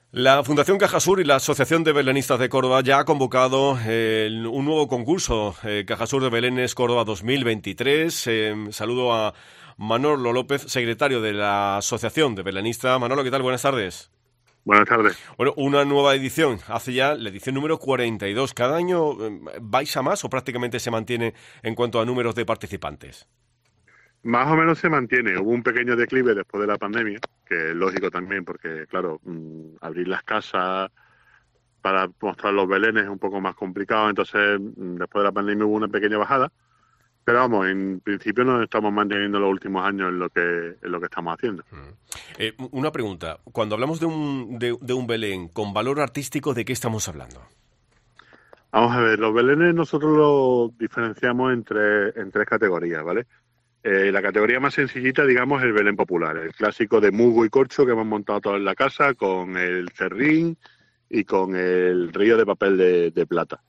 La Fundación Cajasur y la Asociación de Belenistas de Córdoba ya ha convocado un nuevo concurso, Cajasur de Belénes Córdoba 2023. Saludo a Manolo López, secretario de la Asociación de Belenistas. Manolo, ¿qué tal? Buenas tardes. Buenas tardes. Bueno, una nueva edición, hace ya la edición número 42. ¿Cada año vais a más o prácticamente se mantiene en cuanto a números de participantes? Más o menos se mantiene. Hubo un pequeño declive después de la pandemia, que es lógico también, porque, claro, abrir las casas para mostrar los belenes es un poco más complicado. Entonces, después de la pandemia hubo una pequeña bajada. Pero vamos, en principio nos estamos manteniendo los últimos años en lo que estamos haciendo. Una pregunta. Cuando hablamos de un Belén con valor artístico, ¿de qué estamos hablando? Vamos a ver, los belenes nosotros los diferenciamos en tres categorías, ¿vale? La categoría más sencillita, digamos, es el Belén popular, el clásico de musgo y corcho que hemos montado todos en la casa, con el cerrín y con el río de papel de plata.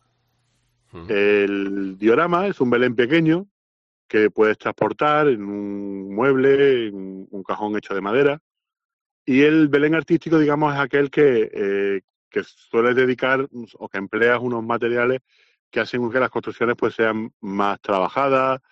El diorama es un Belén pequeño que puedes transportar en un mueble, en un cajón hecho de madera. Y el Belén artístico, digamos, es aquel que suele dedicar o que empleas unos materiales que hacen que las construcciones pues sean más trabajadas,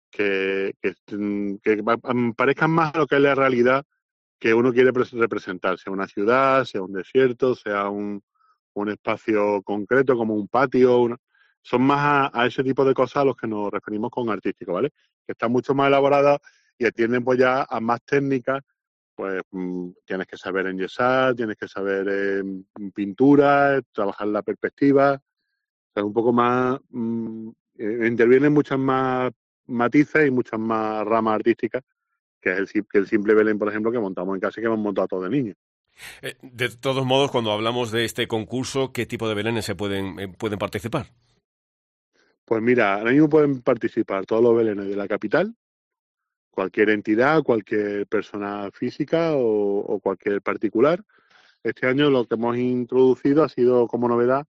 que parezcan más a lo que es la realidad que uno quiere representar, sea una ciudad, sea un desierto, sea un espacio concreto como un patio. Son más a ese tipo de cosas a los que nos referimos con artístico, ¿vale? Que están mucho más elaboradas y atienden pues ya a más técnicas. Pues tienes que saber enyesar, tienes que saber pintura, trabajar la perspectiva. O sea, un poco más, intervienen muchas más matices y muchas más ramas artísticas que el simple Belén, por ejemplo, que montamos en casa y que hemos montado todos de niños. De todos modos, cuando hablamos de este concurso, ¿qué tipo de belenes pueden participar? Pues mira, ahora mismo pueden participar todos los belenes de la capital, cualquier entidad, cualquier persona física o cualquier particular. Este año lo que hemos introducido ha sido como novedad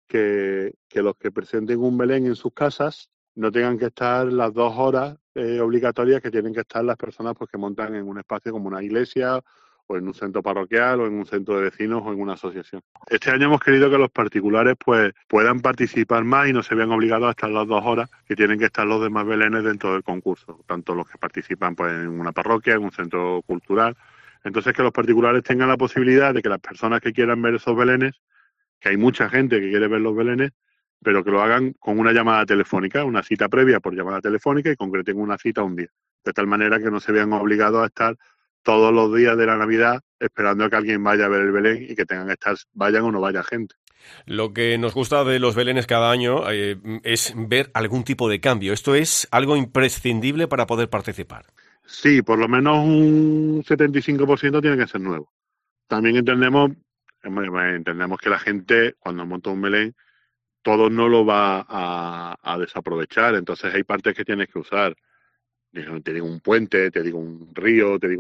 que los que presenten un Belén en sus casas no tengan que estar las 2 horas obligatorias que tienen que estar las personas pues, que montan en un espacio como una iglesia o en un centro parroquial o en un centro de vecinos o en una asociación. Este año hemos querido que los particulares pues puedan participar más y no se vean obligados a estar las 2 horas que tienen que estar los demás belenes dentro del concurso, tanto los que participan pues en una parroquia, en un centro cultural. Entonces que los particulares tengan la posibilidad de que las personas que quieran ver esos belenes, que hay mucha gente que quiere ver los belenes, pero que lo hagan con una llamada telefónica, una cita previa por llamada telefónica y concreten una cita un día. De tal manera que no se vean obligados a estar todos los días de la Navidad esperando a que alguien vaya a ver el Belén y que tengan que estar, vayan o no vaya gente. Lo que nos gusta de los belenes cada año es ver algún tipo de cambio. Esto es algo imprescindible para poder participar. Sí, por lo menos un 75% tiene que ser nuevo. También entendemos que la gente, cuando monta un Belén, todo no lo va a desaprovechar. Entonces hay partes que tienes que usar. Te digo un puente, te digo un río, te digo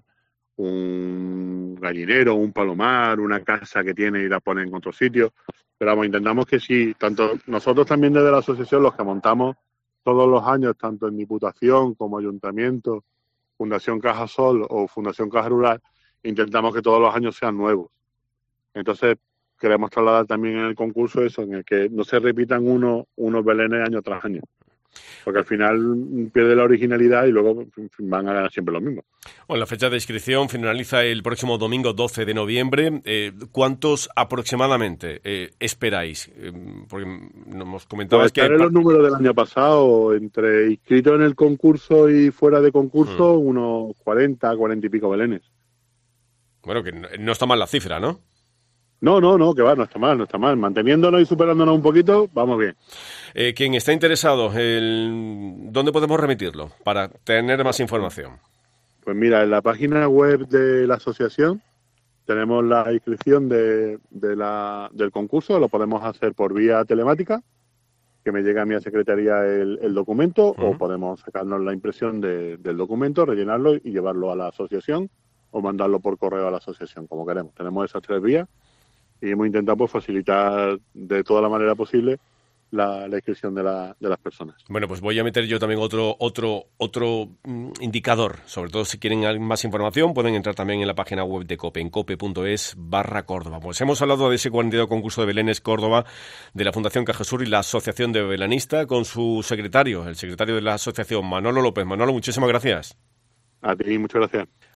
un gallinero, un palomar, una casa que tiene y la pone en otro sitio. Pero vamos, intentamos que sí, tanto nosotros también desde la asociación, los que montamos todos los años, tanto en Diputación como Ayuntamiento, Fundación Cajasol o Fundación Caja Rural, intentamos que todos los años sean nuevos. Entonces, queremos trasladar también en el concurso eso, en el que no se repitan unos belenes año tras año. Porque al final pierde la originalidad y luego van a ganar siempre lo mismo. Bueno, la fecha de inscripción finaliza el próximo domingo 12 de noviembre. ¿Cuántos aproximadamente esperáis? Porque nos comentabas Pues que hay... estaré los números del año pasado, entre inscritos en el concurso y fuera de concurso, unos 40 y pico belenes. Bueno, que no está mal la cifra, ¿no? No, que va, no está mal, no está mal. Manteniéndonos y superándonos un poquito, vamos bien. Quien está interesado, ¿dónde podemos remitirlo para tener más información? Pues mira, en la página web de la asociación tenemos la inscripción del concurso, lo podemos hacer por vía telemática, que me llega a mi secretaría el documento, o podemos sacarnos la impresión del documento, rellenarlo y llevarlo a la asociación o mandarlo por correo a la asociación, como queremos. Tenemos esas 3 vías y hemos intentado pues facilitar de toda la manera posible la inscripción de las personas. Bueno, pues voy a meter yo también otro indicador. Sobre todo si quieren más información, pueden entrar también en la página web de COPE, en cope.es/Córdoba. Pues hemos hablado de ese 42 concurso de Belenes Córdoba, de la Fundación Cajasur y la Asociación de Belenista, con su secretario, el secretario de la asociación, Manolo López. Manolo, muchísimas gracias. A ti, muchas gracias.